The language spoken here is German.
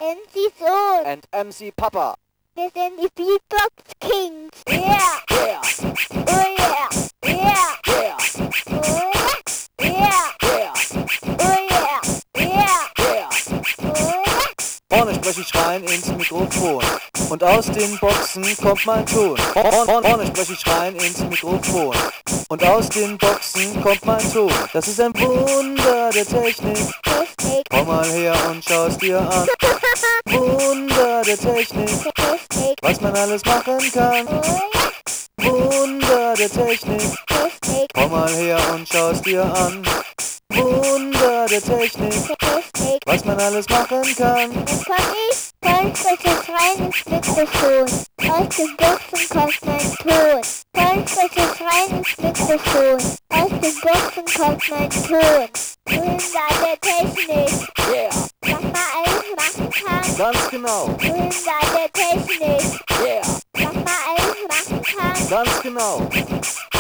MC Sohn and MC Papa. Wir sind die Beatbox Kings. Yeah! Yeah! Oh yeah! Yeah! Yeah! Oh yeah! Yeah! Yeah! Oh yeah! Yeah! Yeah! Oh yeah! Vorne spreche ich rein ins Mikrofon und aus den Boxen kommt mein Ton. Vorne spreche ich rein ins Mikrofon und aus den Boxen kommt mein Ton. Das ist ein Wunder der Technik. Technik. Komm mal her und schau's dir an. Wunder der Technik, Technik. was man alles machen kann. Oh ja! Wunder der Technik, Technik. komm mal her und schau's dir an. Wunder der Technik, Technik. was man alles machen kann. Dann komm ich, dann spreche ich rein ins Mikrofon. Aus den Boxen kommt mein Ton. Dann spreche ich rein ins Mikrofon. Aus den Boxen kommt mein Ton. Wunder der Technik. Yeah, Was man alles machen kann. ganz genau. Wunder der Technik. Yeah, Was man alles machen kann. ganz genau.